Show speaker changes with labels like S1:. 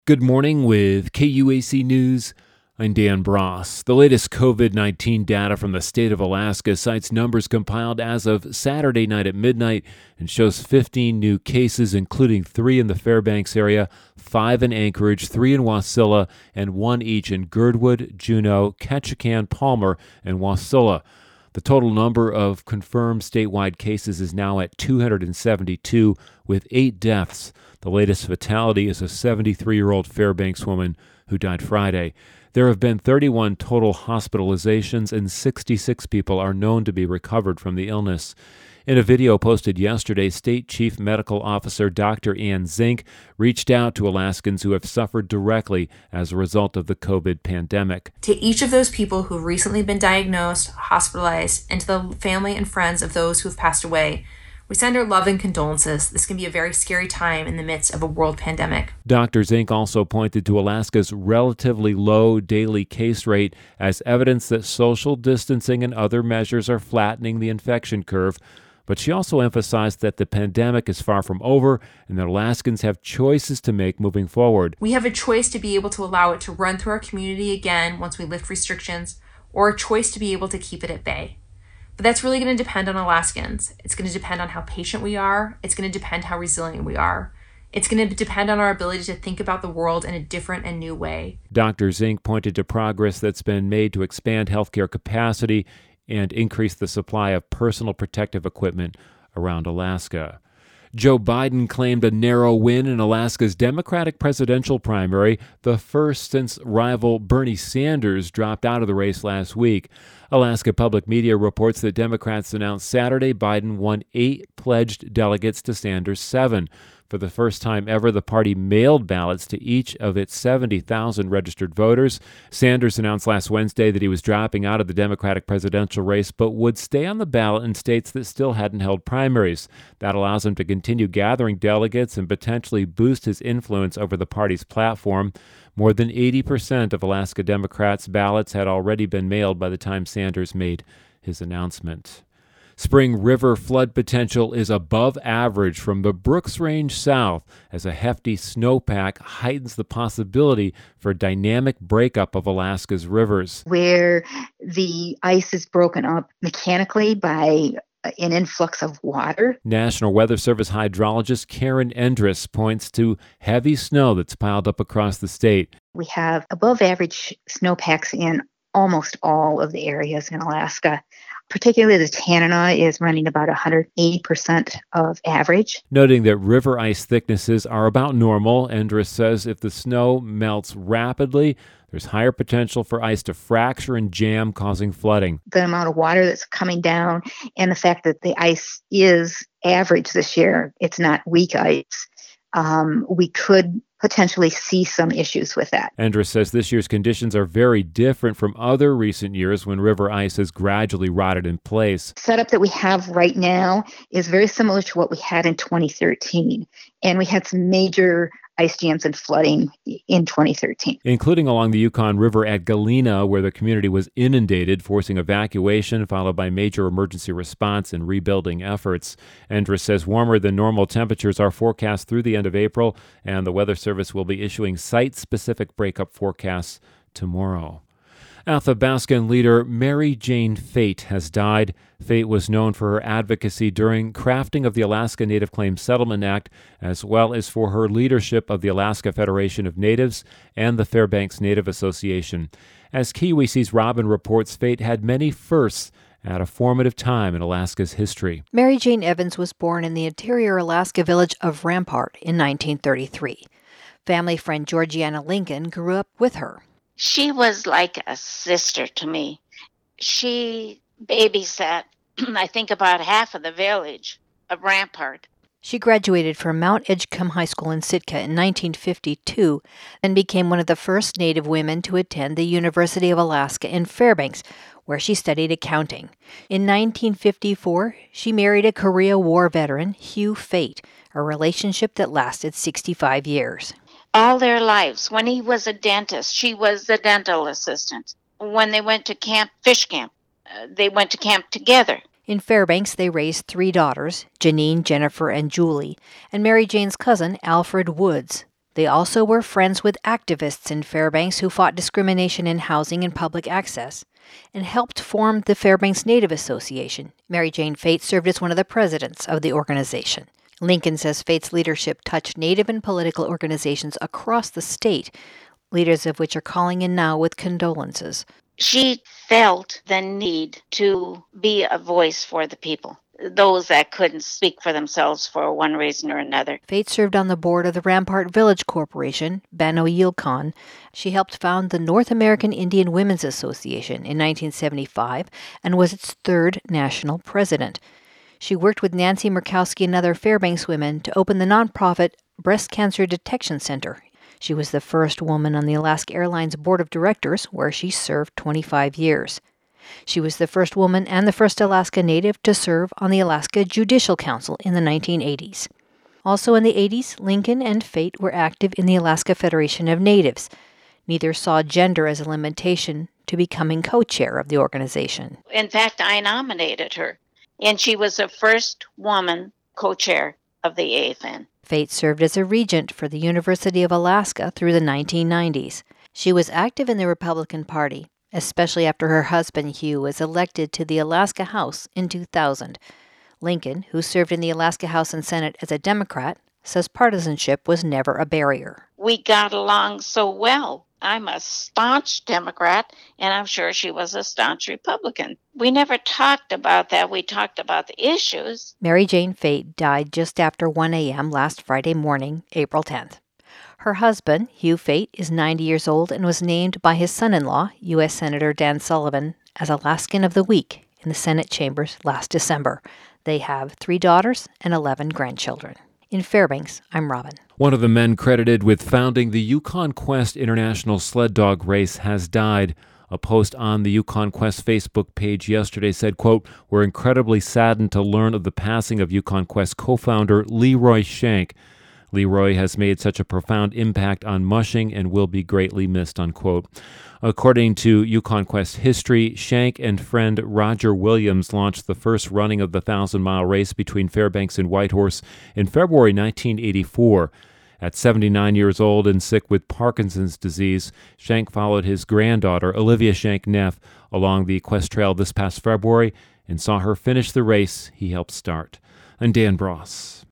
S1: Good morning with KUAC News. I'm Dan Bross. The latest COVID-19 data from the state of Alaska cites numbers compiled as of Saturday night at midnight and shows 15 new cases, including 3 in the Fairbanks area, 5 in Anchorage, 3 in Wasilla, and 1 each in Girdwood, Juneau, Ketchikan, Palmer, and Wasilla. The total number of confirmed statewide cases is now at 272, with 8 deaths. The latest fatality is a 73-year-old Fairbanks woman who died Friday. There have been 31 total hospitalizations, and 66 people are known to be recovered from the illness. In a video posted yesterday, State Chief Medical Officer Dr. Ann Zink reached out to Alaskans who have suffered directly as a result of the COVID pandemic.
S2: To each of those people who have recently been diagnosed, hospitalized, and to the family and friends of those who have passed away, we send our love and condolences. This can be a very scary time in the midst of a world pandemic.
S1: Dr. Zink also pointed to Alaska's relatively low daily case rate as evidence that social distancing and other measures are flattening the infection curve. But she also emphasized that the pandemic is far from over and that Alaskans have choices to make moving forward.
S2: We have a choice to be able to allow it to run through our community again once we lift restrictions, or a choice to be able to keep it at bay. But that's really going to depend on Alaskans. It's going to depend on how patient we are. It's going to depend how resilient we are. It's going to depend on our ability to think about the world in a different and new way.
S1: Dr. Zink pointed to progress that's been made to expand healthcare capacity and increase the supply of personal protective equipment around Alaska. Joe Biden claimed a narrow win in Alaska's Democratic presidential primary, the first since rival Bernie Sanders dropped out of the race last week. Alaska Public Media reports that Democrats announced Saturday Biden won 8 pledged delegates to Sanders' 7. For the first time ever, the party mailed ballots to each of its 70,000 registered voters. Sanders announced last Wednesday that he was dropping out of the Democratic presidential race, but would stay on the ballot in states that still hadn't held primaries. That allows him to continue gathering delegates and potentially boost his influence over the party's platform. More than 80% of Alaska Democrats' ballots had already been mailed by the time Sanders made his announcement. Spring River flood potential is above average from the Brooks Range south as a hefty snowpack heightens the possibility for dynamic breakup of Alaska's rivers.
S3: Where the ice is broken up mechanically by an influx of water.
S1: National Weather Service hydrologist Karen Endress points to heavy snow that's piled up across the state.
S3: We have above average snowpacks in almost all of the areas in Alaska. Particularly the Tanana is running about 180% of average.
S1: Noting that river ice thicknesses are about normal, Endress says if the snow melts rapidly, there's higher potential for ice to fracture and jam, causing flooding.
S3: The amount of water that's coming down and the fact that the ice is average this year, it's not weak ice, we could potentially see some issues with that.
S1: Endress says this year's conditions are very different from other recent years when river ice has gradually rotted in place.
S3: The setup that we have right now is very similar to what we had in 2013, and we had some major ice jams and flooding in 2013.
S1: Including along the Yukon River at Galena, where the community was inundated, forcing evacuation, followed by major emergency response and rebuilding efforts. Endress says warmer than normal temperatures are forecast through the end of April, and the Weather Service will be issuing site-specific breakup forecasts tomorrow. Athabascan leader Mary Jane Fate has died. Fate was known for her advocacy during crafting of the Alaska Native Claims Settlement Act, as well as for her leadership of the Alaska Federation of Natives and the Fairbanks Native Association. As KUAC's Robin reports, Fate had many firsts at a formative time in Alaska's history.
S4: Mary Jane Evans was born in the interior Alaska village of Rampart in 1933. Family friend Georgiana Lincoln grew up with her.
S5: She was like a sister to me. She babysat, I think, about half of the village of Rampart.
S4: She graduated from Mount Edgecombe High School in Sitka in 1952 and became one of the first Native women to attend the University of Alaska in Fairbanks, where she studied accounting. In 1954, she married a Korea War veteran, Hugh Fate, a relationship that lasted 65 years.
S5: All their lives. When he was a dentist, she was the dental assistant. When they went to fish camp, they went to camp together.
S4: In Fairbanks, they raised 3 daughters, Janine, Jennifer, and Julie, and Mary Jane's cousin, Alfred Woods. They also were friends with activists in Fairbanks who fought discrimination in housing and public access, and helped form the Fairbanks Native Association. Mary Jane Fate served as one of the presidents of the organization. Lincoln says Fate's leadership touched Native and political organizations across the state, leaders of which are calling in now with condolences.
S5: She felt the need to be a voice for the people, those that couldn't speak for themselves for one reason or another.
S4: Fate served on the board of the Rampart Village Corporation, Bano Yilkan. She helped found the North American Indian Women's Association in 1975 and was its third national president. She worked with Nancy Murkowski and other Fairbanks women to open the nonprofit Breast Cancer Detection Center. She was the first woman on the Alaska Airlines Board of Directors, where she served 25 years. She was the first woman and the first Alaska Native to serve on the Alaska Judicial Council in the 1980s. Also in the 80s, Lincoln and Fate were active in the Alaska Federation of Natives. Neither saw gender as a limitation to becoming co-chair of the organization.
S5: In fact, I nominated her, and she was the first woman co-chair of the AFN.
S4: Fate served as a regent for the University of Alaska through the 1990s. She was active in the Republican Party, especially after her husband Hugh was elected to the Alaska House in 2000. Lincoln, who served in the Alaska House and Senate as a Democrat, says partisanship was never a barrier.
S5: We got along so well. I'm a staunch Democrat, and I'm sure she was a staunch Republican. We never talked about that. We talked about the issues.
S4: Mary Jane Fate died just after 1 a.m. last Friday morning, April 10th. Her husband, Hugh Fate, is 90 years old and was named by his son-in-law, U.S. Senator Dan Sullivan, as Alaskan of the Week in the Senate chambers last December. They have 3 daughters and 11 grandchildren. In Fairbanks, I'm Robin.
S1: One of the men credited with founding the Yukon Quest International Sled Dog Race has died. A post on the Yukon Quest Facebook page yesterday said, quote, "We're incredibly saddened to learn of the passing of Yukon Quest co-founder Leroy Shank. Leroy has made such a profound impact on mushing and will be greatly missed," unquote. According to Yukon Quest history, Shank and friend Roger Williams launched the first running of the 1,000-mile race between Fairbanks and Whitehorse in February 1984. At 79 years old and sick with Parkinson's disease, Shank followed his granddaughter, Olivia Shank-Neff, along the Quest Trail this past February and saw her finish the race he helped start. I'm Dan Bross.